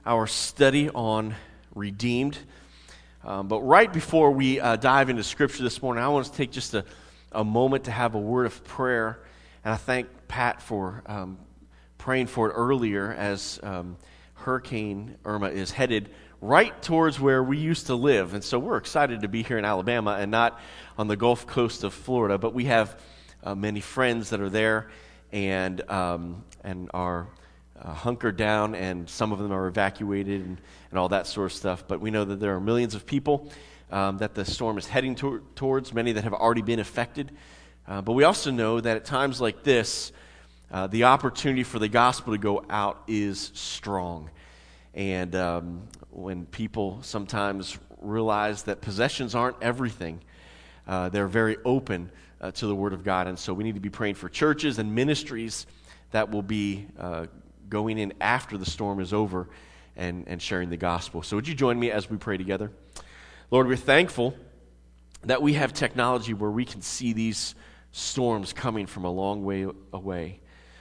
our study on redeemed. But right before we dive into Scripture this morning, I want to take just a moment to have a word of prayer. And I thank Pat for praying for it earlier as Hurricane Irma is headed right towards where we used to live. And so we're excited to be here in Alabama and not on the Gulf Coast of Florida. But we have many friends that are there and are hunkered down, and some of them are evacuated and all that sort of stuff. But we know that there are millions of people that the storm is heading towards, many that have already been affected. But we also know that at times like this, the opportunity for the gospel to go out is strong. And when people sometimes realize that possessions aren't everything, they're very open to the Word of God. And so we need to be praying for churches and ministries that will be going in after the storm is over and sharing the gospel. So would you join me as we pray together? Lord, we're thankful that we have technology where we can see these storms coming from a long way away.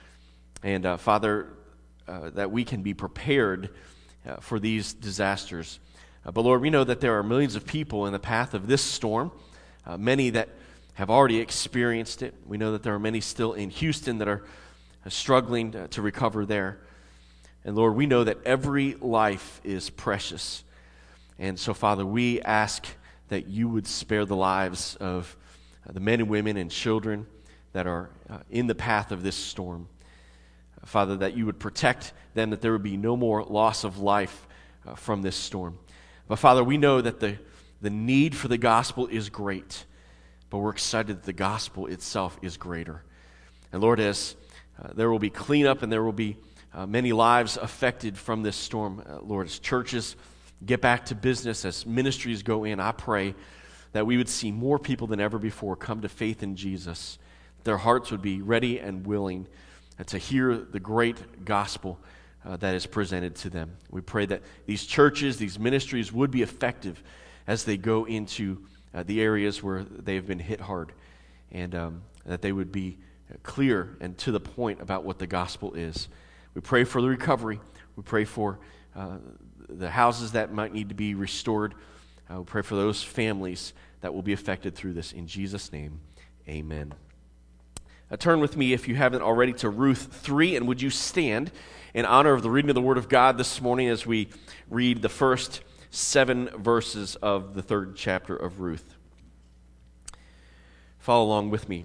And Father, that we can be prepared for these disasters. But Lord, we know that there are millions of people in the path of this storm, many that have already experienced it. We know that there are many still in Houston that are struggling to recover there. And Lord, we know that every life is precious. And so, Father, we ask that you would spare the lives of the men and women and children that are in the path of this storm. Father, that you would protect them, that there would be no more loss of life from this storm. But Father, we know that the need for the gospel is great, but we're excited that the gospel itself is greater. And Lord, as there will be cleanup and there will be many lives affected from this storm, Lord, as churches get back to business, as ministries go in, I pray that we would see more people than ever before come to faith in Jesus. Their hearts would be ready and willing to hear the great gospel that is presented to them. We pray that these churches, these ministries would be effective as they go into the areas where they've been hit hard, and that they would be clear and to the point about what the gospel is. We pray for the recovery. We pray for the houses that might need to be restored. We pray for those families that will be affected through this. In Jesus' name, amen. Turn with me, if you haven't already, to Ruth 3, and would you stand in honor of the reading of the Word of God this morning as we read the first 7 verses of the 3rd chapter of Ruth. Follow along with me.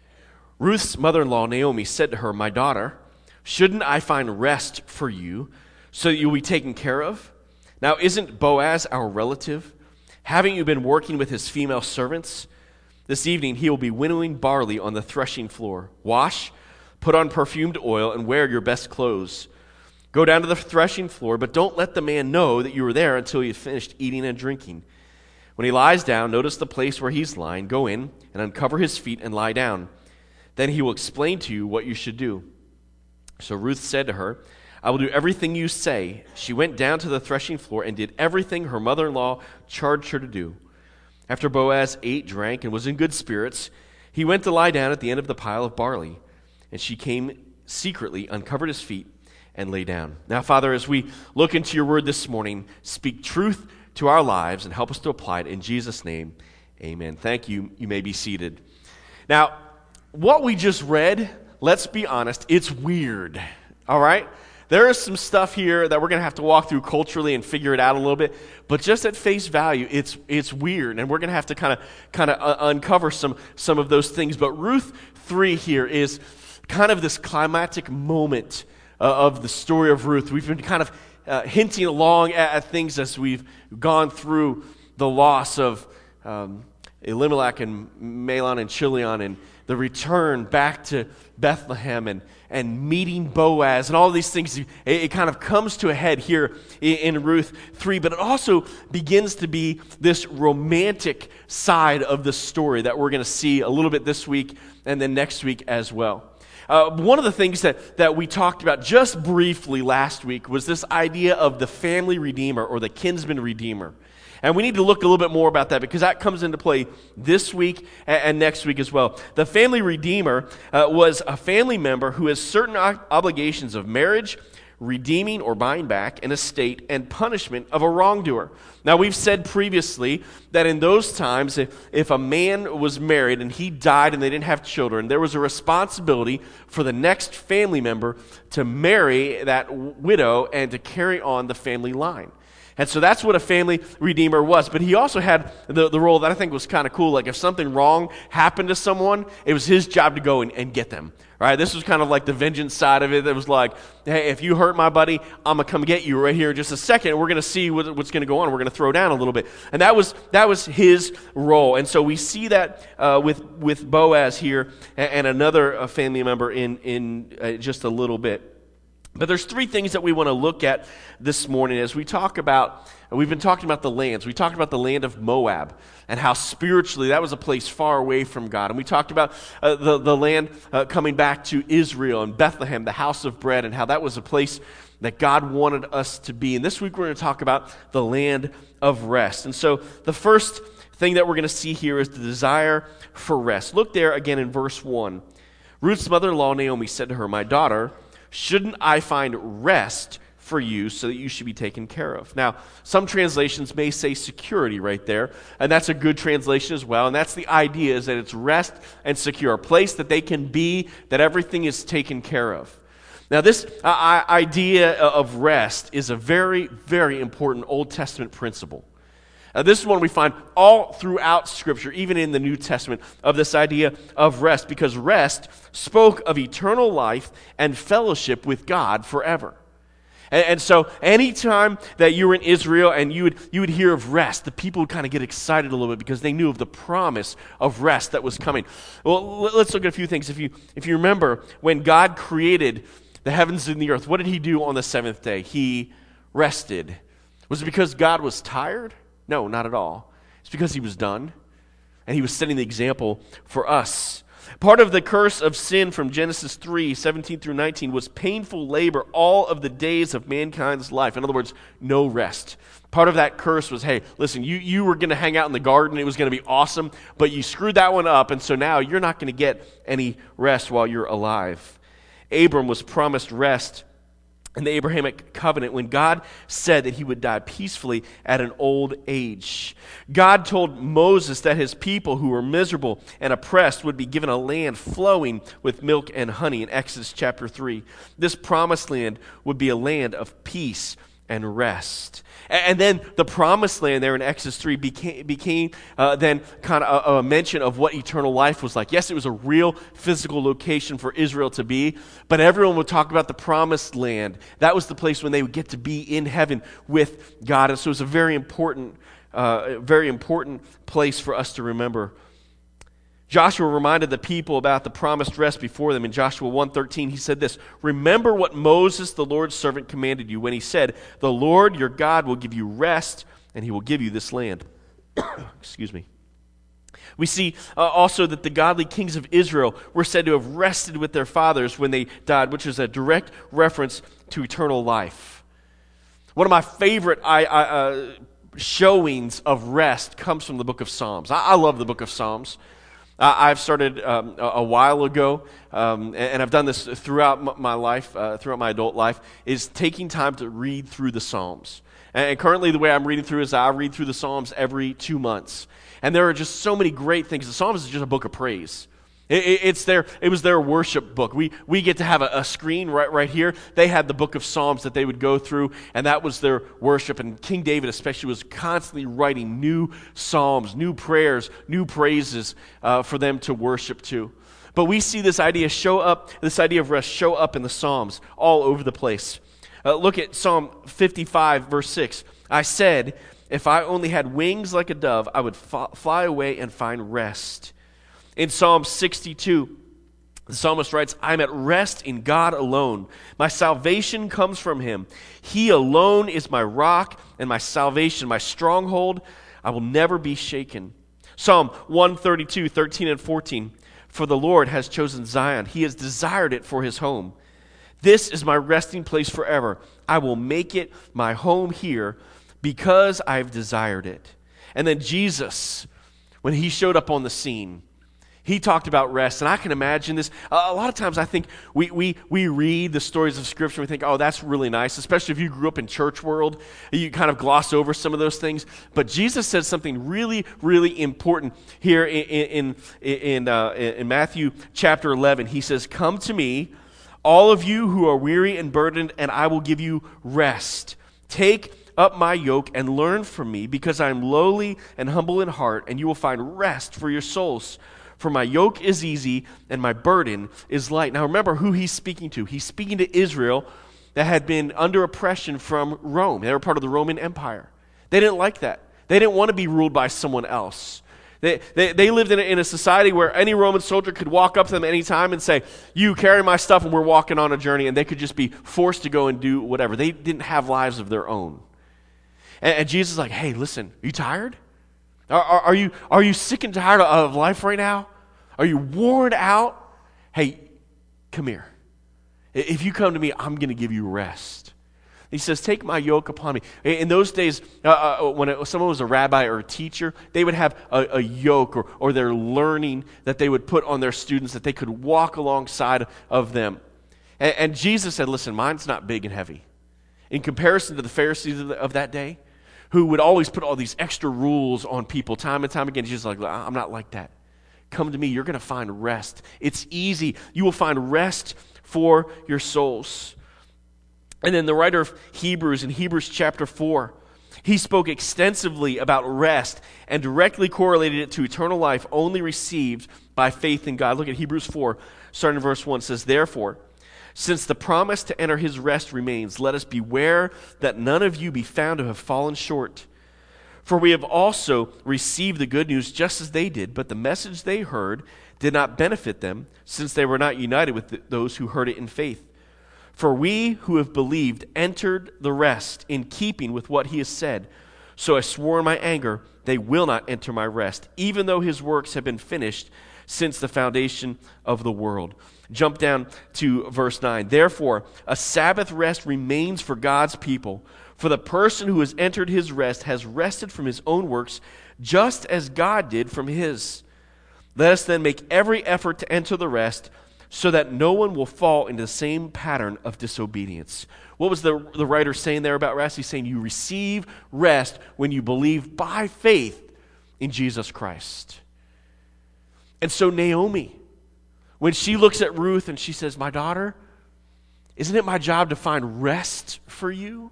Ruth's mother-in-law, Naomi, said to her, "My daughter, shouldn't I find rest for you so that you'll be taken care of? Now, isn't Boaz our relative? Haven't you been working with his female servants? This evening he will be winnowing barley on the threshing floor. Wash, put on perfumed oil, and wear your best clothes. Go down to the threshing floor, but don't let the man know that you are there until he has finished eating and drinking. When he lies down, notice the place where he's lying. Go in and uncover his feet and lie down. Then he will explain to you what you should do." So Ruth said to her, "I will do everything you say." She went down to the threshing floor and did everything her mother-in-law charged her to do. After Boaz ate, drank, and was in good spirits, he went to lie down at the end of the pile of barley. And she came secretly, uncovered his feet, and lay down. Now, Father, as we look into your word this morning, speak truth to our lives and help us to apply it. In Jesus' name, amen. Thank you. You may be seated. Now, what we just read, let's be honest, it's weird, all right? There is some stuff here that we're going to have to walk through culturally and figure it out a little bit, but just at face value, it's weird, and we're going to have to kind of uncover some of those things. But Ruth 3 here is kind of this climactic moment of the story of Ruth. We've been kind of hinting along at things as we've gone through the loss of Elimelech and Mahlon and Chilion, and the return back to Bethlehem and meeting Boaz and all these things. It kind of comes to a head here in Ruth 3, but it also begins to be this romantic side of the story that we're going to see a little bit this week and then next week as well. One of the things that we talked about just briefly last week was this idea of the family redeemer or the kinsman redeemer. And we need to look a little bit more about that because that comes into play this week and next week as well. The family redeemer was a family member who has certain obligations of marriage, redeeming or buying back an estate and punishment of a wrongdoer. Now, we've said previously that in those times, if a man was married and he died and they didn't have children, there was a responsibility for the next family member to marry that widow and to carry on the family line. And so that's what a family redeemer was. But he also had the role that I think was kind of cool. Like if something wrong happened to someone, it was his job to go and get them. Right? This was kind of like the vengeance side of it. It was like, hey, if you hurt my buddy, I'm going to come get you right here in just a second. We're going to see what's going to go on. We're going to throw down a little bit. And that was his role. And so we see that with Boaz here and another family member in just a little bit. But there's three things that we want to look at this morning as we talk about, we've been talking about the lands. We talked about the land of Moab and how spiritually that was a place far away from God. And we talked about the land coming back to Israel and Bethlehem, the house of bread, and how that was a place that God wanted us to be. And this week we're going to talk about the land of rest. And so the first thing that we're going to see here is the desire for rest. Look there again in verse 1. Ruth's mother-in-law Naomi said to her, "My daughter, shouldn't I find rest for you so that you should be taken care of?" Now, some translations may say security right there, and that's a good translation as well. And that's the idea, is that it's rest and secure, a place that they can be, that everything is taken care of. Now, this idea of rest is a very, very important Old Testament principle. This is one we find all throughout Scripture, even in the New Testament, of this idea of rest, because rest spoke of eternal life and fellowship with God forever. And so anytime that you were in Israel and you would hear of rest, the people would kind of get excited a little bit because they knew of the promise of rest that was coming. Well, let's look at a few things. If you remember, when God created the heavens and the earth, what did he do on the seventh day? He rested. Was it because God was tired? No, not at all. It's because he was done, and he was setting the example for us. Part of the curse of sin from Genesis 3:17 through 19 was painful labor all of the days of mankind's life. In other words, no rest. Part of that curse was, hey, listen, you were going to hang out in the garden. It was going to be awesome, but you screwed that one up, and so now you're not going to get any rest while you're alive. Abram was promised rest in the Abrahamic covenant when God said that he would die peacefully at an old age. God told Moses that his people who were miserable and oppressed would be given a land flowing with milk and honey in Exodus chapter 3. This promised land would be a land of peace and rest. And then the promised land there in Exodus 3 became then kind of a mention of what eternal life was like. Yes, it was a real physical location for Israel to be, but everyone would talk about the promised land. That was the place when they would get to be in heaven with God. And so it was a very important place for us to remember. Joshua reminded the people about the promised rest before them. In Joshua 1:13, he said this, "Remember what Moses, the Lord's servant, commanded you when he said, 'The Lord your God will give you rest, and he will give you this land.'" Excuse me. We see also that the godly kings of Israel were said to have rested with their fathers when they died, which is a direct reference to eternal life. One of my favorite showings of rest comes from the book of Psalms. I love the book of Psalms. I've started a while ago, and I've done this throughout my life, throughout my adult life, is taking time to read through the Psalms. And currently the way I'm reading through is I read through the Psalms every 2 months. And there are just so many great things. The Psalms is just a book of praise. It was their worship book. We get to have a screen right here. They had the book of Psalms that they would go through, and that was their worship. And King David especially was constantly writing new psalms, new prayers, new praises for them to worship to. But we see this idea of rest show up in the Psalms all over the place. Look at Psalm 55, verse 6. "I said, if I only had wings like a dove, I would fly away and find rest." In Psalm 62, the psalmist writes, "I'm at rest in God alone. My salvation comes from him. He alone is my rock and my salvation, my stronghold. I will never be shaken." Psalm 132, 13 and 14, "For the Lord has chosen Zion. He has desired it for his home. This is my resting place forever. I will make it my home here because I've desired it." And then Jesus, when he showed up on the scene, He talked about rest, and I can imagine this. A lot of times I think we read the stories of Scripture and we think, oh, that's really nice, especially if you grew up in church world. You kind of gloss over some of those things. But Jesus says something really, really important here in Matthew chapter 11. He says, come to me, all of you who are weary and burdened, and I will give you rest. Take up my yoke and learn from me, because I am lowly and humble in heart, and you will find rest for your souls. For my yoke is easy and my burden is light. Now remember who he's speaking to. He's speaking to Israel that had been under oppression from Rome. They were part of the Roman Empire. They didn't like that. They didn't want to be ruled by someone else. They lived in a society where any Roman soldier could walk up to them anytime and say, you carry my stuff and we're walking on a journey, and they could just be forced to go and do whatever. They didn't have lives of their own. And Jesus is like, hey, listen, are you tired? Are you sick and tired of life right now? Are you worn out? Hey, come here. If you come to me, I'm going to give you rest. He says, take my yoke upon me. In those days, when someone was a rabbi or a teacher, they would have a yoke or their learning that they would put on their students that they could walk alongside of them. And Jesus said, listen, mine's not big and heavy. In comparison to the Pharisees of that day, who would always put all these extra rules on people time and time again, Jesus is like, I'm not like that. Come to me, you're going to find rest. It's easy. You will find rest for your souls. And then the writer of Hebrews, in Hebrews chapter 4, he spoke extensively about rest and directly correlated it to eternal life only received by faith in God. Look at Hebrews 4, starting in verse 1. It says, therefore, since the promise to enter his rest remains, let us beware that none of you be found to have fallen short. For we have also received the good news just as they did, but the message they heard did not benefit them, since they were not united with those who heard it in faith. For we who have believed entered the rest in keeping with what he has said. So I swore in my anger, they will not enter my rest, even though his works have been finished since the foundation of the world. Jump down to verse 9. Therefore, a Sabbath rest remains for God's people. For the person who has entered his rest has rested from his own works, just as God did from his. Let us then make every effort to enter the rest, so that no one will fall into the same pattern of disobedience. What was the writer saying there about rest? He's saying you receive rest when you believe by faith in Jesus Christ. And so Naomi, when she looks at Ruth and she says, my daughter, isn't it my job to find rest for you?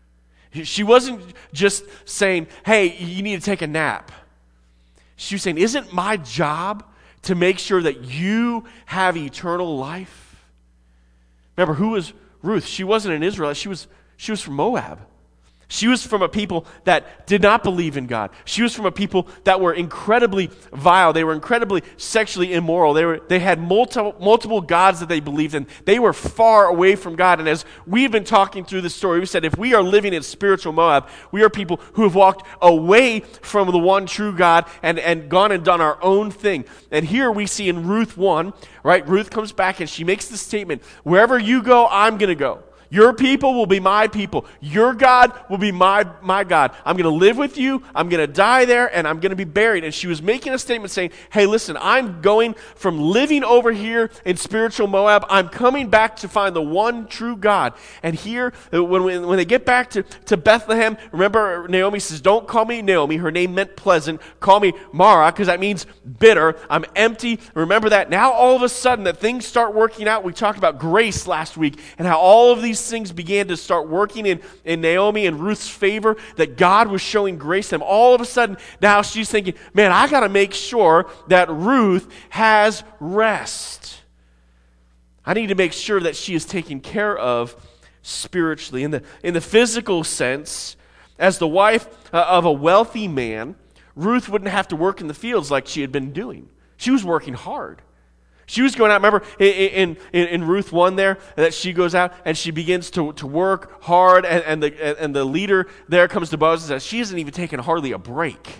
She wasn't just saying, hey, you need to take a nap. She was saying, isn't my job to make sure that you have eternal life? Remember, who was Ruth? She wasn't an Israelite. She was from Moab. She was from a people that did not believe in God. She was from a people that were incredibly vile. They were incredibly sexually immoral. They had multiple gods that they believed in. They were far away from God. And as we've been talking through this story, we said if we are living in spiritual Moab, we are people who have walked away from the one true God and gone and done our own thing. And here we see in Ruth 1, right, Ruth comes back and she makes the statement, wherever you go, I'm going to go. Your people will be my people. Your God will be my God. I'm going to live with you. I'm going to die there, and I'm going to be buried. And she was making a statement saying, hey, listen, I'm going from living over here in spiritual Moab. I'm coming back to find the one true God. And here, when they get back to Bethlehem, remember Naomi says, don't call me Naomi. Her name meant pleasant. Call me Mara, because that means bitter. I'm empty. Remember that. Now all of a sudden that things start working out. We talked about grace last week and how all of these things began to start working in Naomi and Ruth's favor, that God was showing grace to them. All of a sudden, now she's thinking, man, I got to make sure that Ruth has rest. I need to make sure that she is taken care of spiritually. In the physical sense, as the wife of a wealthy man, Ruth wouldn't have to work in the fields like she had been doing. She was working hard. She was going out, remember in Ruth 1 there, that she goes out and she begins to work hard, and the leader there comes to Boaz and says, she hasn't even taken hardly a break.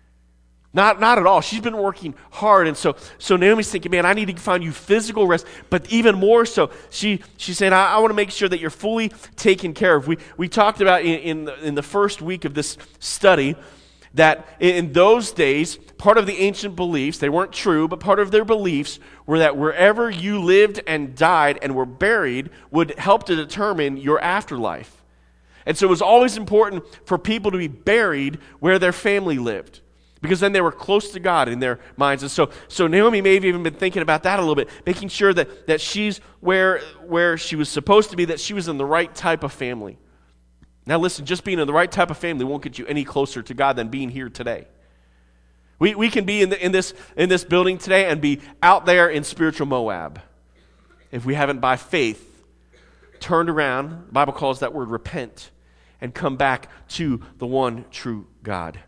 Not at all. She's been working hard. And so Naomi's thinking, man, I need to find you physical rest. But even more so, she's saying, I want to make sure that you're fully taken care of. We talked about in the first week of this study that in those days, part of the ancient beliefs, they weren't true, but part of their beliefs were that wherever you lived and died and were buried would help to determine your afterlife. And so it was always important for people to be buried where their family lived, because then they were close to God in their minds. And so Naomi may have even been thinking about that a little bit, making sure that she's where she was supposed to be, that she was in the right type of family. Now listen, just being in the right type of family won't get you any closer to God than being here today. We can be in this building today and be out there in spiritual Moab if we haven't by faith turned around. The Bible calls that word repent and come back to the one true God.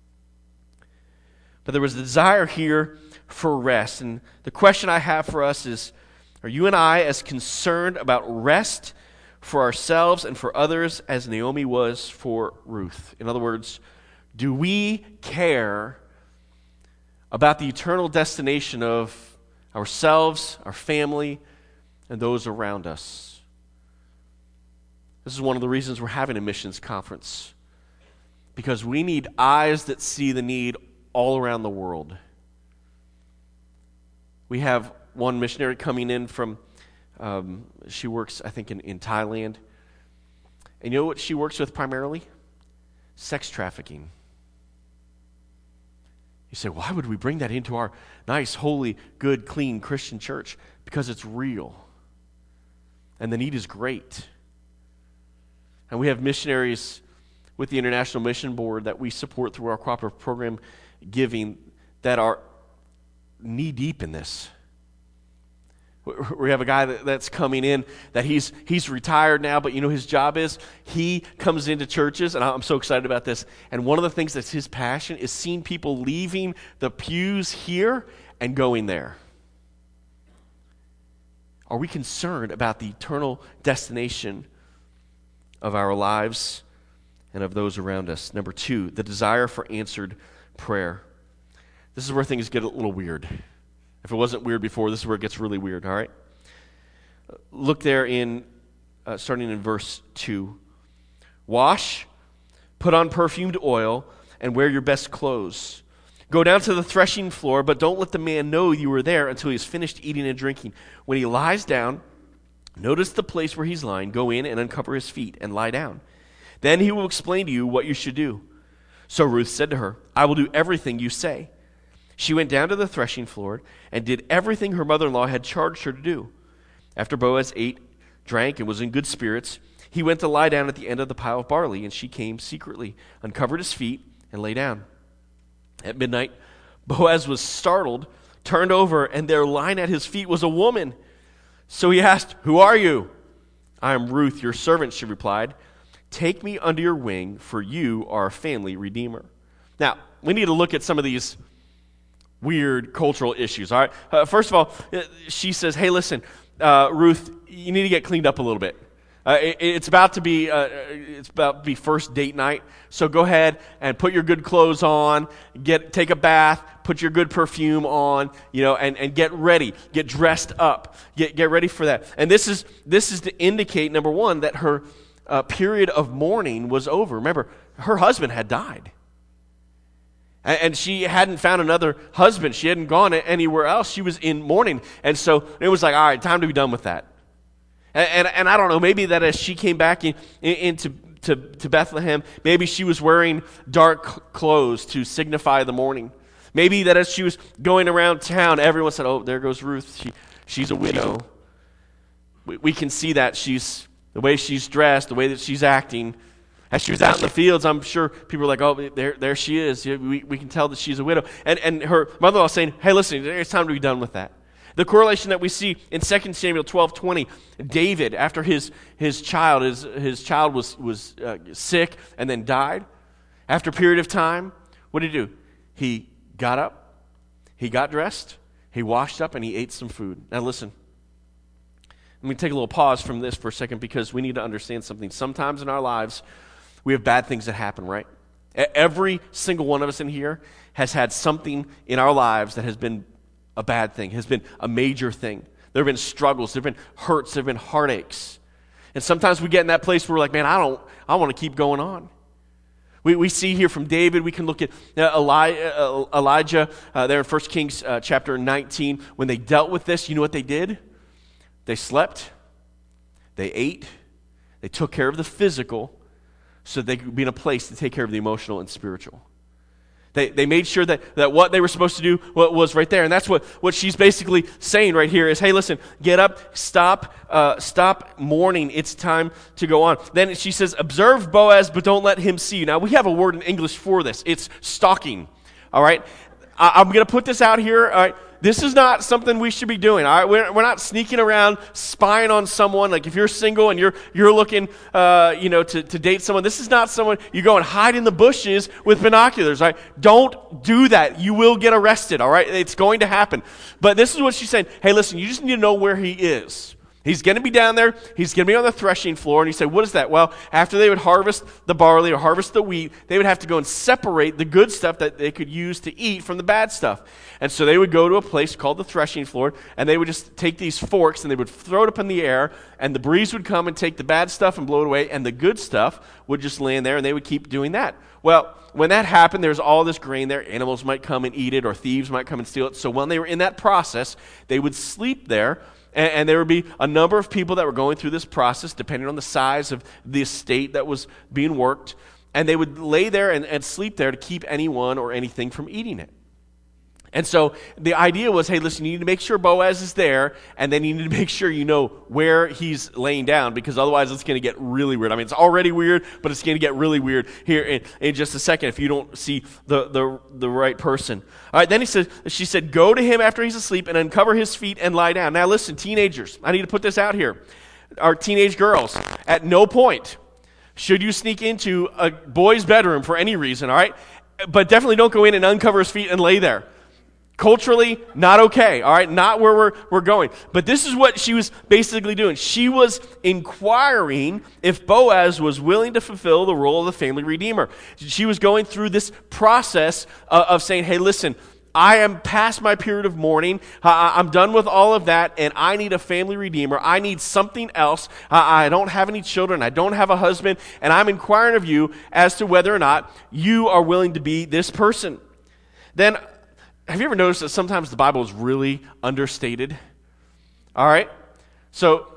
But there was a desire here for rest. And the question I have for us is, are you and I as concerned about rest for ourselves and for others as Naomi was for Ruth? In other words, do we care about the eternal destination of ourselves, our family, and those around us? This is one of the reasons we're having a missions conference, because we need eyes that see the need all around the world. We have one missionary coming in from, she works, I think, in Thailand. And you know what she works with primarily? Sex trafficking. You say, why would we bring that into our nice, holy, good, clean Christian church? Because it's real. And the need is great. And we have missionaries with the International Mission Board that we support through our cooperative program giving that are knee-deep in this. We have a guy that's coming in that he's retired now, but you know his job is he comes into churches, and I'm so excited about this, and one of the things that's his passion is seeing people leaving the pews here and going there. Are we concerned about the eternal destination of our lives and of those around us? Number 2, the desire for answered prayer. This is where things get a little weird. If it wasn't weird before, this is where it gets really weird, all right? Look there starting in verse 2. Wash, put on perfumed oil, and wear your best clothes. Go down to the threshing floor, but don't let the man know you were there until he has finished eating and drinking. When he lies down, notice the place where he's lying. Go in and uncover his feet and lie down. Then he will explain to you what you should do. So Ruth said to her, I will do everything you say. She went down to the threshing floor and did everything her mother-in-law had charged her to do. After Boaz ate, drank, and was in good spirits, he went to lie down at the end of the pile of barley, and she came secretly, uncovered his feet, and lay down. At midnight, Boaz was startled, turned over, and there lying at his feet was a woman. So he asked, Who are you? I am Ruth, your servant, she replied. Take me under your wing, for you are a family redeemer. Now, we need to look at some of these weird cultural issues, all right? First of all, she says, hey, listen, Ruth, you need to get cleaned up a little bit. It's about to be first date night, so go ahead and put your good clothes on, take a bath, put your good perfume on, and get ready, get dressed up, get ready for that. And this is to indicate, number one, that her period of mourning was over. Remember, her husband had died. And she hadn't found another husband. She hadn't gone anywhere else. She was in mourning. And so it was like, all right, time to be done with that. And I don't know, maybe that as she came back into Bethlehem, maybe she was wearing dark clothes to signify the mourning. Maybe that as she was going around town, everyone said, oh, there goes Ruth. She's a widow. We can see that the way she's dressed, the way that she's acting. As she was out in the fields, I'm sure people were like, oh, there she is. We can tell that she's a widow. And her mother-in-law saying, hey, listen, it's time to be done with that. The correlation that we see in 2 Samuel 12:20, David, after his child was sick and then died, after a period of time, what did he do? He got up, he got dressed, he washed up, and he ate some food. Now listen, let me take a little pause from this for a second, because we need to understand something. Sometimes in our lives, we have bad things that happen, right? Every single one of us in here has had something in our lives that has been a bad thing, has been a major thing. There have been struggles, there have been hurts, there have been heartaches. And sometimes we get in that place where we're like, man, I want to keep going on. We see here from David, we can look at Elijah there in 1 Kings chapter 19. When they dealt with this, you know what they did? They slept, they ate, they took care of the physical so they could be in a place to take care of the emotional and spiritual. They made sure that what they were supposed to do was right there. And that's what she's basically saying right here is, hey, listen, get up, stop mourning. It's time to go on. Then she says, observe Boaz, but don't let him see you. Now, we have a word in English for this. It's stalking, all right? I'm going to put this out here, all right? This is not something we should be doing, all right? We're not sneaking around, spying on someone. Like if you're single and you're looking, to date someone, this is not someone you go and hide in the bushes with binoculars, all right? Don't do that. You will get arrested, all right? It's going to happen. But this is what she's saying. Hey, listen, you just need to know where he is. He's going to be down there. He's going to be on the threshing floor. And you say, what is that? Well, after they would harvest the barley or harvest the wheat, they would have to go and separate the good stuff that they could use to eat from the bad stuff. And so they would go to a place called the threshing floor, and they would just take these forks, and they would throw it up in the air, and the breeze would come and take the bad stuff and blow it away, and the good stuff would just land there, and they would keep doing that. Well, when that happened, there's all this grain there. Animals might come and eat it, or thieves might come and steal it. So when they were in that process, they would sleep there. And there would be a number of people that were going through this process, depending on the size of the estate that was being worked. And they would lay there and sleep there to keep anyone or anything from eating it. And so the idea was, hey, listen, you need to make sure Boaz is there, and then you need to make sure you know where he's laying down, because otherwise it's going to get really weird. I mean, it's already weird, but it's going to get really weird here in just a second if you don't see the right person. All right, then she said, go to him after he's asleep and uncover his feet and lie down. Now listen, teenagers, I need to put this out here. Our teenage girls, at no point should you sneak into a boy's bedroom for any reason, all right? But definitely don't go in and uncover his feet and lay there. Culturally, not okay, all right? Not where we're going. But this is what she was basically doing. She was inquiring if Boaz was willing to fulfill the role of the family redeemer. She was going through this process of saying, hey, listen, I am past my period of mourning. I'm done with all of that, and I need a family redeemer. I need something else. I don't have any children. I don't have a husband, and I'm inquiring of you as to whether or not you are willing to be this person. Then, have you ever noticed that sometimes the Bible is really understated? All right? So,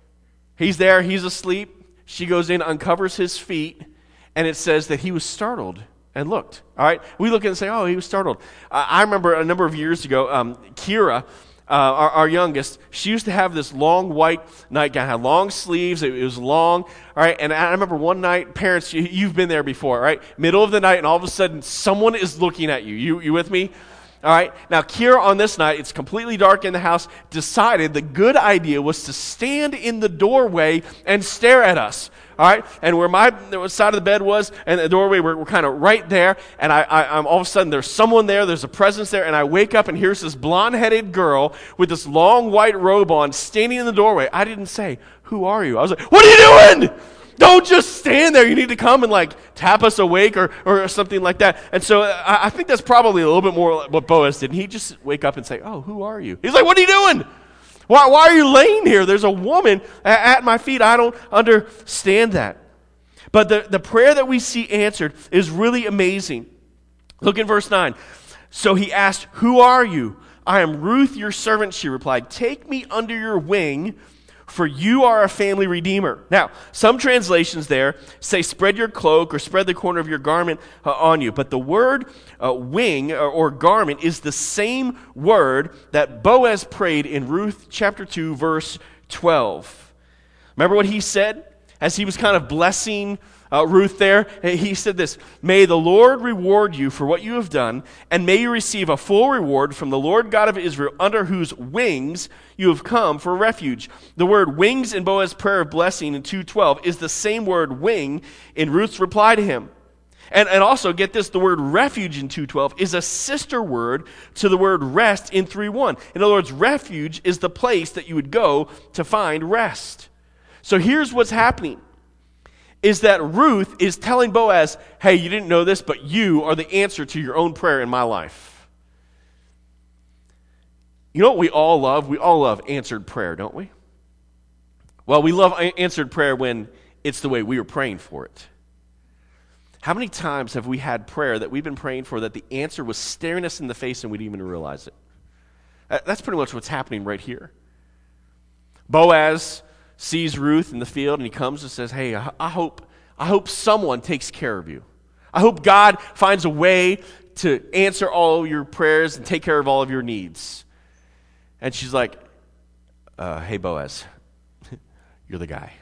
he's there, he's asleep. She goes in, uncovers his feet, and it says that he was startled and looked. All right? We look and say, oh, he was startled. I remember a number of years ago, Kira, our youngest, she used to have this long white nightgown, had long sleeves, it was long, all right? And I remember one night, parents, you've been there before, right? Middle of the night, and all of a sudden, someone is looking at you. You with me? All right, now Kira on this night, it's completely dark in the house, decided the good idea was to stand in the doorway and stare at us. All right, and where my side of the bed was and the doorway, we're kind of right there, and I'm all of a sudden there's someone there, there's a presence there, and I wake up and here's this blonde-headed girl with this long white robe on standing in the doorway. I didn't say, who are you? I was like, what are you doing? Don't just stand there. You need to come and tap us awake or something like that. And so I think that's probably a little bit more what Boaz did. And he just wake up and say, oh, who are you? He's like, what are you doing? Why are you laying here? There's a woman at my feet. I don't understand that. But the prayer that we see answered is really amazing. Look in verse 9. So he asked, who are you? I am Ruth, your servant, she replied. Take me under your wing, for you are a family redeemer. Now, some translations there say spread your cloak or spread the corner of your garment on you. But the word wing or garment is the same word that Boaz prayed in Ruth chapter 2, verse 12. Remember what he said as he was kind of blessing Ruth there? He said this, may the Lord reward you for what you have done, and may you receive a full reward from the Lord God of Israel, under whose wings you have come for refuge. The word wings in Boaz's prayer of blessing in 2:12 is the same word wing in Ruth's reply to him. And also, get this, the word refuge in 2:12 is a sister word to the word rest in 3:1. In other words, refuge is the place that you would go to find rest. So here's what's happening, is that Ruth is telling Boaz, hey, you didn't know this, but you are the answer to your own prayer in my life. You know what we all love? We all love answered prayer, don't we? Well, we love answered prayer when it's the way we were praying for it. How many times have we had prayer that we've been praying for that the answer was staring us in the face and we didn't even realize it? That's pretty much what's happening right here. Boaz sees Ruth in the field and he comes and says, hey, I hope someone takes care of you. I hope God finds a way to answer all your prayers and take care of all of your needs. And she's like, hey, Boaz, you're the guy.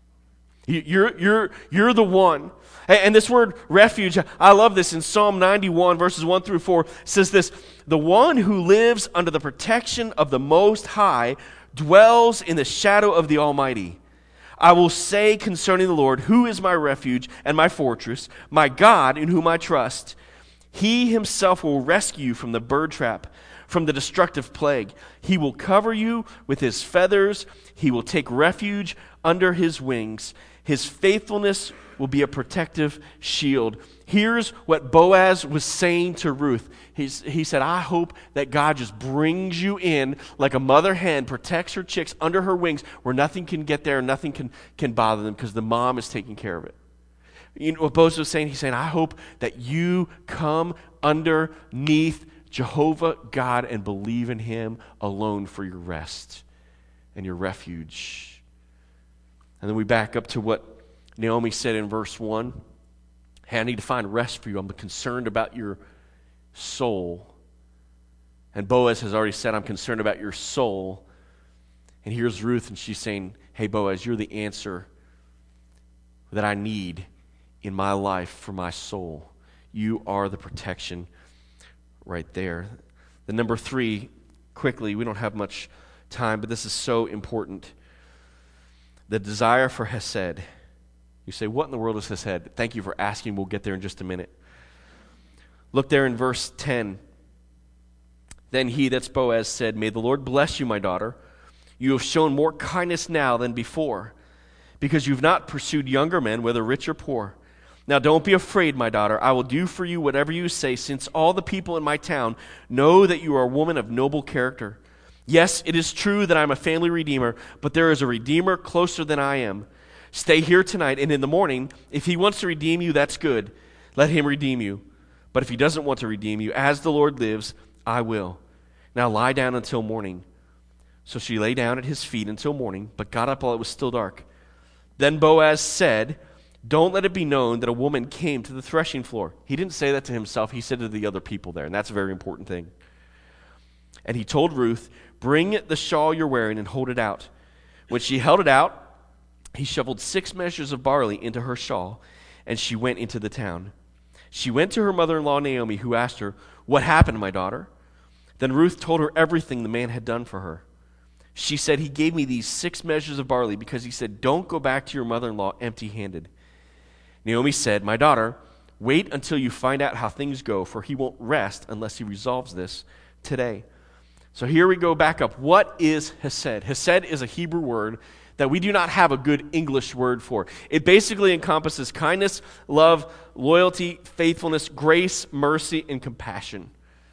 You're the one. And this word refuge, I love this. In Psalm 91, verses 1 through 4, says this: the one who lives under the protection of the Most High dwells in the shadow of the Almighty. I will say concerning the Lord, who is my refuge and my fortress, my God in whom I trust. He himself will rescue you from the bird trap, from the destructive plague. He will cover you with his feathers. He will take refuge under his wings. His faithfulness will be a protective shield. Here's what Boaz was saying to Ruth. He said, I hope that God just brings you in like a mother hen protects her chicks under her wings where nothing can get there and nothing can bother them because the mom is taking care of it. You know what Boaz was saying? He's saying, I hope that you come underneath Jehovah God and believe in him alone for your rest and your refuge. And then we back up to what Naomi said in verse 1. Hey, I need to find rest for you. I'm concerned about your soul. And Boaz has already said, I'm concerned about your soul. And here's Ruth, and she's saying, hey, Boaz, you're the answer that I need in my life for my soul. You are the protection right there. The number 3, quickly, we don't have much time, but this is so important. The desire for Hesed. You say, what in the world is Hesed? Thank you for asking. We'll get there in just a minute. Look there in verse 10. Then he, that's Boaz, said, may the Lord bless you, my daughter. You have shown more kindness now than before, because you've not pursued younger men, whether rich or poor. Now don't be afraid, my daughter. I will do for you whatever you say, since all the people in my town know that you are a woman of noble character. Yes, it is true that I'm a family redeemer, but there is a redeemer closer than I am. Stay here tonight, and in the morning, if he wants to redeem you, that's good. Let him redeem you. But if he doesn't want to redeem you, as the Lord lives, I will. Now lie down until morning. So she lay down at his feet until morning, but got up while it was still dark. Then Boaz said, don't let it be known that a woman came to the threshing floor. He didn't say that to himself. He said it to the other people there, and that's a very important thing. And he told Ruth, bring the shawl you're wearing and hold it out. When she held it out, he shoveled 6 measures of barley into her shawl, and she went into the town. She went to her mother-in-law Naomi, who asked her, what happened, my daughter? Then Ruth told her everything the man had done for her. She said, he gave me these 6 measures of barley because he said, don't go back to your mother-in-law empty-handed. Naomi said, my daughter, wait until you find out how things go, for he won't rest unless he resolves this today. So here we go back up. What is Hesed? Hesed is a Hebrew word that we do not have a good English word for. It basically encompasses kindness, love, loyalty, faithfulness, grace, mercy, and compassion.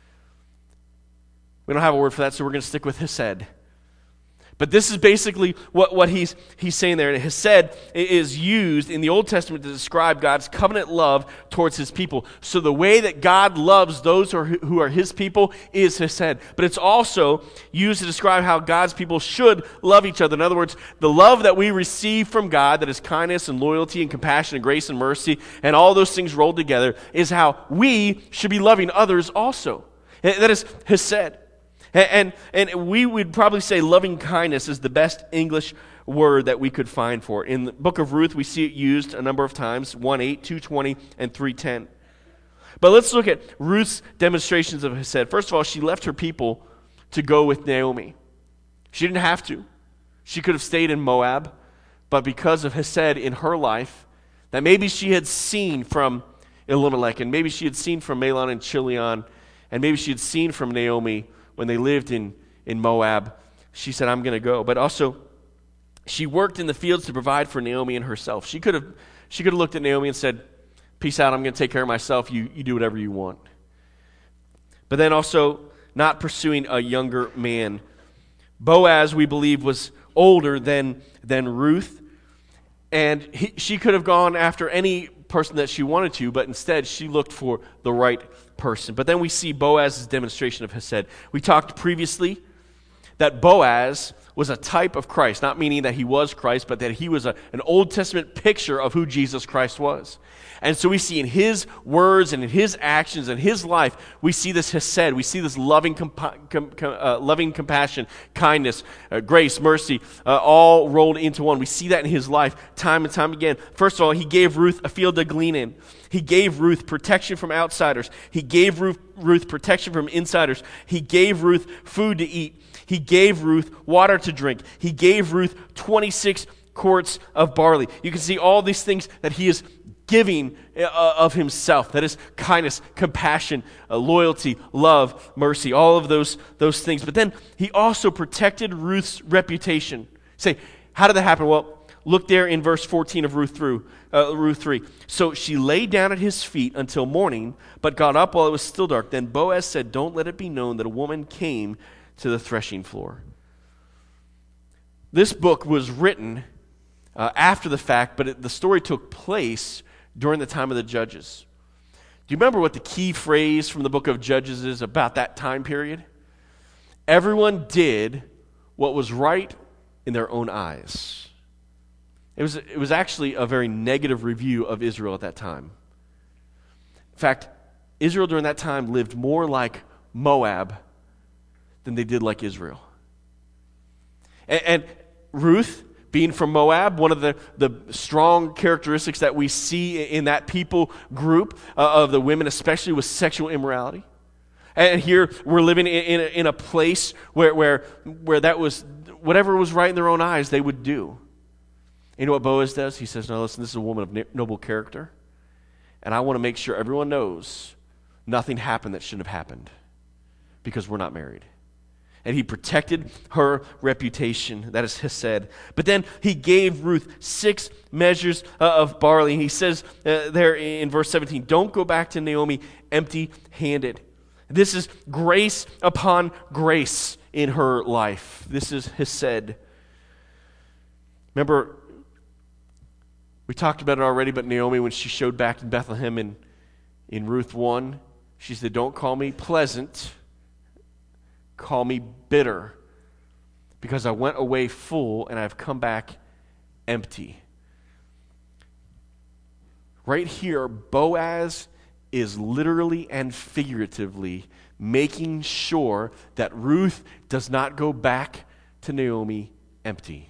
We don't have a word for that, so we're going to stick with Hesed. But this is basically what he's saying there. And Hesed is used in the Old Testament to describe God's covenant love towards his people. So the way that God loves those who are his people is Hesed. But it's also used to describe how God's people should love each other. In other words, the love that we receive from God, that is kindness and loyalty and compassion and grace and mercy, and all those things rolled together, is how we should be loving others also. That is Hesed. And we would probably say loving kindness is the best English word that we could find for it. In the book of Ruth, we see it used a number of times, 1:8, 2:20, and 3:10. But let's look at Ruth's demonstrations of Hesed. First of all, she left her people to go with Naomi. She didn't have to. She could have stayed in Moab, but because of Hesed in her life, that maybe she had seen from Elimelech, and maybe she had seen from Mahlon and Chilion, and maybe she had seen from Naomi when they lived in Moab, she said, I'm going to go. But also, she worked in the fields to provide for Naomi and herself. She could have looked at Naomi and said, peace out, I'm going to take care of myself. You do whatever you want. But then also, not pursuing a younger man. Boaz, we believe, was older than Ruth. And she could have gone after any person that she wanted to, but instead she looked for the right person. But then we see Boaz's demonstration of Hesed. We talked previously that Boaz was a type of Christ, not meaning that he was Christ, but that he was an Old Testament picture of who Jesus Christ was. And so we see in his words and in his actions and his life, we see this Hesed, we see this loving compassion, kindness, grace, mercy, all rolled into one. We see that in his life time and time again. First of all, he gave Ruth a field to glean in. He gave Ruth protection from outsiders. He gave Ruth protection from insiders. He gave Ruth food to eat. He gave Ruth water to drink. He gave Ruth 26 quarts of barley. You can see all these things that he is giving of himself. That is kindness, compassion, loyalty, love, mercy, all of those things. But then he also protected Ruth's reputation. Say, how did that happen? Well, look there in verse 14 of Ruth 3. So she lay down at his feet until morning, but got up while it was still dark. Then Boaz said, don't let it be known that a woman came to the threshing floor. This book was written after the fact, but the story took place during the time of the Judges. Do you remember what the key phrase from the book of Judges is about that time period? Everyone did what was right in their own eyes. It was actually a very negative review of Israel at that time. In fact, Israel during that time lived more like Moab than they did like Israel. And Ruth, being from Moab, one of the strong characteristics that we see in that people group of the women especially was sexual immorality. And here we're living in a place where that was, whatever was right in their own eyes, they would do. You know what Boaz does? He says, no, listen, this is a woman of noble character, and I want to make sure everyone knows nothing happened that shouldn't have happened because we're not married. And he protected her reputation. That is Hesed. But then he gave Ruth 6 measures of barley. He says there in verse 17, don't go back to Naomi empty-handed. This is grace upon grace in her life. This is Hesed. Remember, we talked about it already, but Naomi, when she showed back in Bethlehem in Ruth 1, she said, don't call me pleasant, call me bitter, because I went away full and I've come back empty. Right here, Boaz is literally and figuratively making sure that Ruth does not go back to Naomi empty.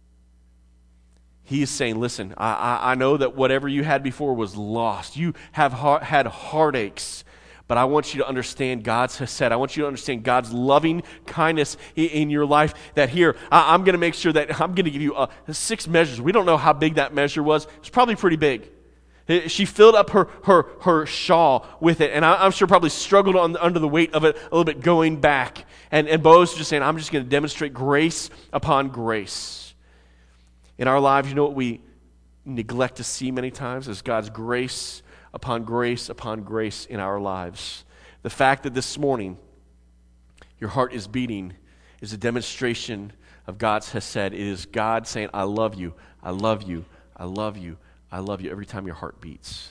He is saying, listen, I know that whatever you had before was lost. You have had heartaches. But I want you to understand God's Hesed. I want you to understand God's loving kindness in your life. That here, I'm going to make sure that I'm going to give you 6 measures. We don't know how big that measure was. It's probably pretty big. She filled up her shawl with it, and I'm sure probably struggled under the weight of it a little bit going back. And Boaz was just saying, I'm just going to demonstrate grace upon grace. In our lives, you know what we neglect to see many times is God's grace upon grace upon grace in our lives. The fact that this morning your heart is beating is a demonstration of God's Hesed. It is God saying, I love you, I love you, I love you, I love you every time your heart beats.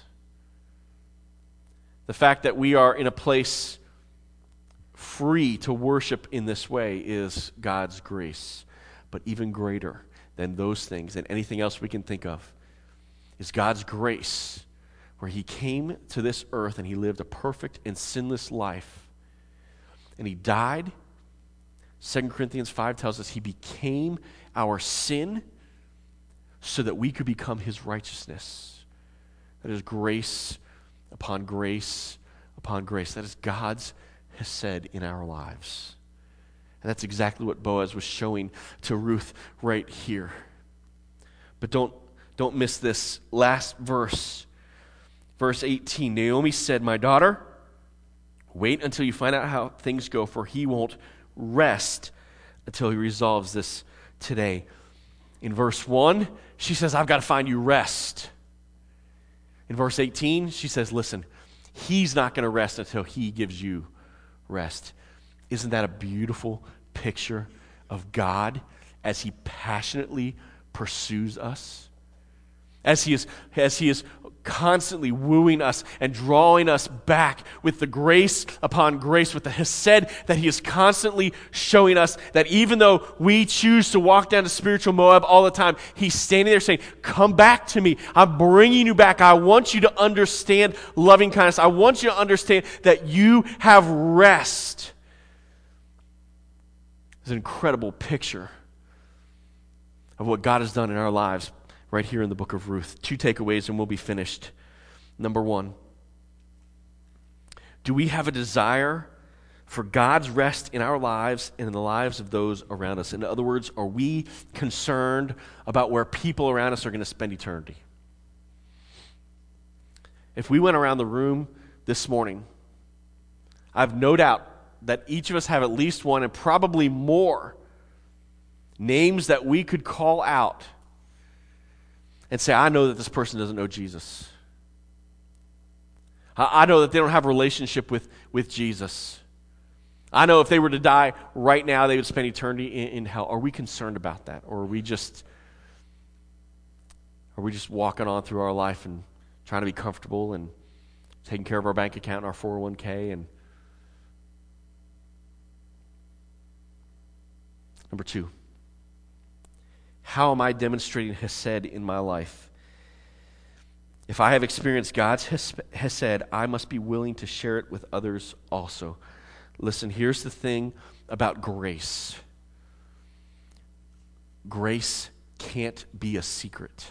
The fact that we are in a place free to worship in this way is God's grace. But even greater than those things, than anything else we can think of, is God's grace, where he came to this earth and he lived a perfect and sinless life. And he died. 2 Corinthians 5 tells us he became our sin so that we could become his righteousness. That is grace upon grace upon grace. That is God's Hesed in our lives. And that's exactly what Boaz was showing to Ruth right here. But don't miss this last verse. Verse 18, Naomi said, my daughter, wait until you find out how things go, for he won't rest until he resolves this today. In verse 1, she says, I've got to find you rest. In verse 18, she says, listen, he's not going to rest until he gives you rest. Isn't that a beautiful picture of God as he passionately pursues us? as He is constantly wooing us and drawing us back with the grace upon grace, with the hesed that He is constantly showing us, that even though we choose to walk down to spiritual Moab all the time, He's standing there saying, come back to me. I'm bringing you back. I want you to understand loving kindness. I want you to understand that you have rest. It's an incredible picture of what God has done in our lives right here in the book of Ruth. 2 takeaways and we'll be finished. Number 1, do we have a desire for God's rest in our lives and in the lives of those around us? In other words, are we concerned about where people around us are going to spend eternity? If we went around the room this morning, I have no doubt that each of us have at least one and probably more names that we could call out and say, I know that this person doesn't know Jesus. I know that they don't have a relationship with Jesus. I know if they were to die right now, they would spend eternity in hell. Are we concerned about that? Or are we just walking on through our life and trying to be comfortable and taking care of our bank account and our 401k? And number 2, how am I demonstrating hesed in my life? If I have experienced God's hesed, I must be willing to share it with others also. Listen, here's the thing about grace. Grace can't be a secret.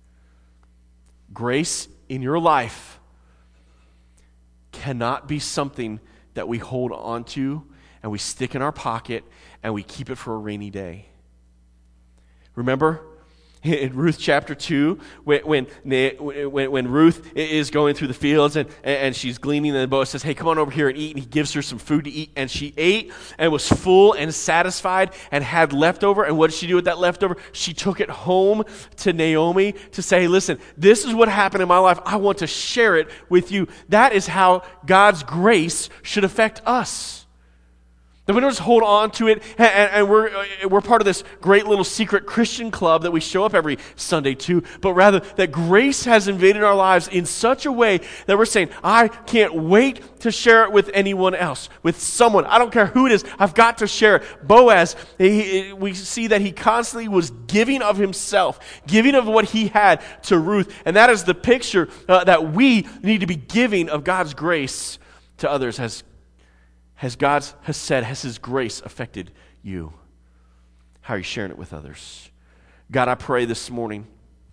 Grace in your life cannot be something that we hold on to and we stick in our pocket and we keep it for a rainy day. Remember in Ruth chapter 2, when Ruth is going through the fields and she's gleaning, and Boaz says, hey, come on over here and eat. And he gives her some food to eat. And she ate and was full and satisfied and had leftover. And what did she do with that leftover? She took it home to Naomi to say, listen, this is what happened in my life. I want to share it with you. That is how God's grace should affect us. That we don't just hold on to it and we're part of this great little secret Christian club that we show up every Sunday to, but rather that grace has invaded our lives in such a way that we're saying, I can't wait to share it with anyone else, with someone. I don't care who it is. I've got to share it. Boaz, we see that he constantly was giving of himself, giving of what he had to Ruth, and that is the picture that we need to be giving of God's grace to others. Has God's hesed, has His grace affected you? How are you sharing it with others? God, I pray this morning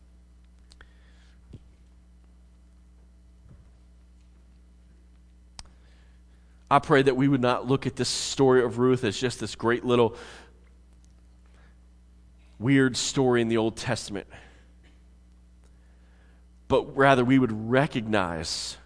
that we would not look at this story of Ruth as just this great little weird story in the Old Testament, but rather we would recognize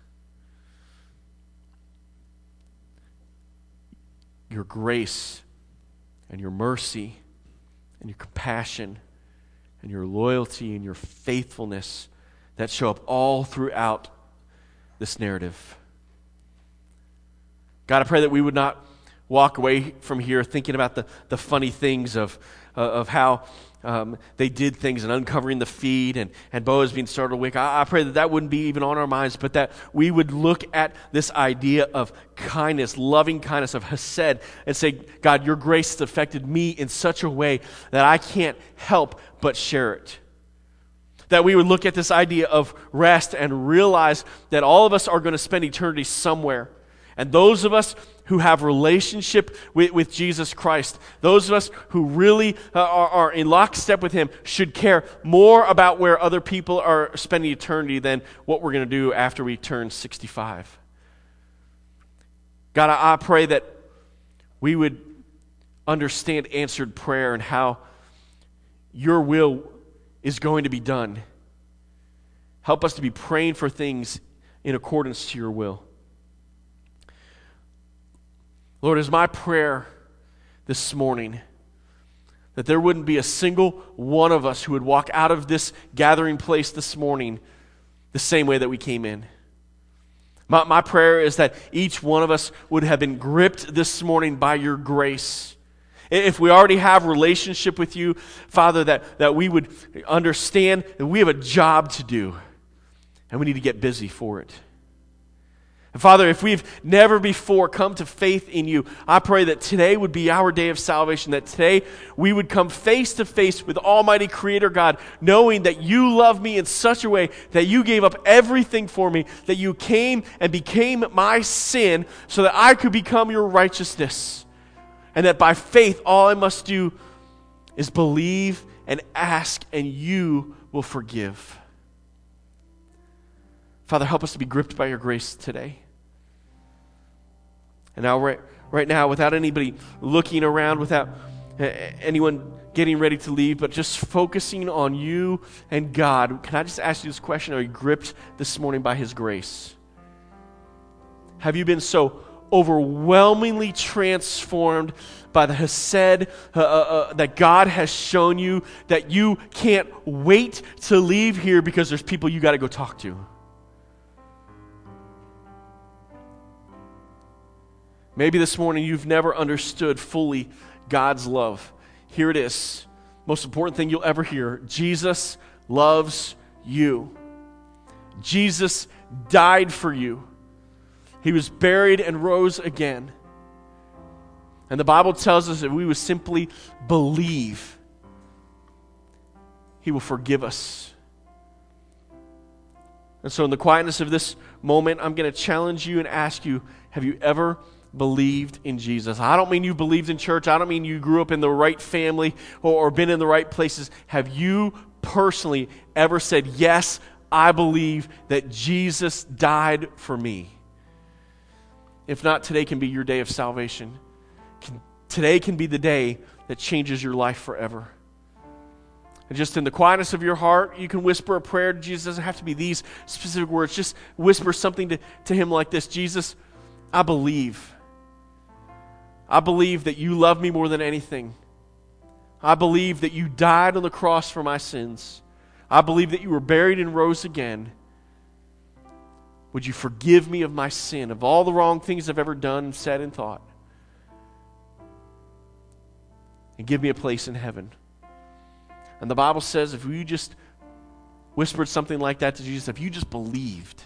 your grace and your mercy and your compassion and your loyalty and your faithfulness that show up all throughout this narrative. God, I pray that we would not walk away from here thinking about the funny things of how they did things and uncovering the feed and Boaz being startled awake. I pray that wouldn't be even on our minds, but that we would look at this idea of kindness, loving kindness, of hesed, and say, God, your grace has affected me in such a way that I can't help but share it. That we would look at this idea of rest and realize that all of us are going to spend eternity somewhere. And those of us who have relationship with Jesus Christ, those of us who really are in lockstep with Him, should care more about where other people are spending eternity than what we're going to do after we turn 65. God, I pray that we would understand answered prayer and how your will is going to be done. Help us to be praying for things in accordance to your will. Lord, is my prayer this morning that there wouldn't be a single one of us who would walk out of this gathering place this morning the same way that we came in. My prayer is that each one of us would have been gripped this morning by your grace If we already have relationship with you, Father, that we would understand that we have a job to do, and we need to get busy for it. And Father, if we've never before come to faith in you, I pray that today would be our day of salvation, that today we would come face to face with Almighty Creator God, knowing that you love me in such a way that you gave up everything for me, that you came and became my sin so that I could become your righteousness, and that by faith all I must do is believe and ask, and you will forgive. Father, help us to be gripped by your grace today. And now, right now, without anybody looking around, without anyone getting ready to leave, but just focusing on you and God, can I just ask you this question? Are you gripped this morning by his grace? Have you been so overwhelmingly transformed by the Hesed that God has shown you that you can't wait to leave here because there's people you got to go talk to? Maybe this morning you've never understood fully God's love. Here it is. Most important thing you'll ever hear. Jesus loves you. Jesus died for you. He was buried and rose again. And the Bible tells us that we would simply believe, he will forgive us. And so in the quietness of this moment, I'm going to challenge you and ask you, have you ever believed in Jesus? I don't mean you believed in church. I don't mean you grew up in the right family or been in the right places. Have you personally ever said, yes, I believe that Jesus died for me? If not, today can be your day of salvation. Today can be the day that changes your life forever. And just in the quietness of your heart, you can whisper a prayer to Jesus. It doesn't have to be these specific words. Just whisper something to him like this. Jesus, I believe. I believe that you love me more than anything. I believe that you died on the cross for my sins. I believe that you were buried and rose again. Would you forgive me of my sin, of all the wrong things I've ever done, said, and thought? And give me a place in heaven. And the Bible says if you just whispered something like that to Jesus, if you just believed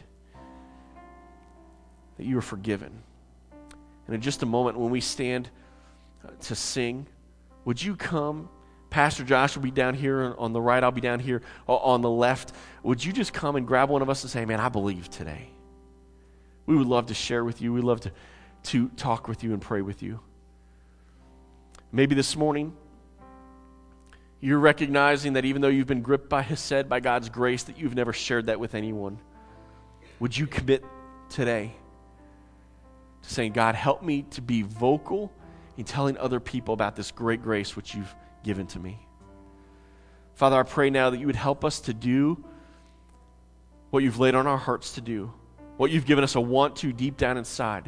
that you were forgiven. And in just a moment when we stand to sing, would you come? Pastor Josh will be down here on the right. I'll be down here on the left. Would you just come and grab one of us and say, man, I believe today. We would love to share with you. We'd love to talk with you and pray with you. Maybe this morning, you're recognizing that even though you've been gripped by Hesed, by God's grace, that you've never shared that with anyone. Would you commit today to saying, God, help me to be vocal in telling other people about this great grace which you've given to me? Father, I pray now that you would help us to do what you've laid on our hearts to do, what you've given us a want to deep down inside.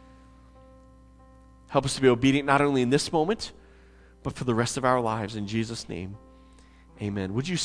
Help us to be obedient not only in this moment, but for the rest of our lives. In Jesus' name, amen. Would you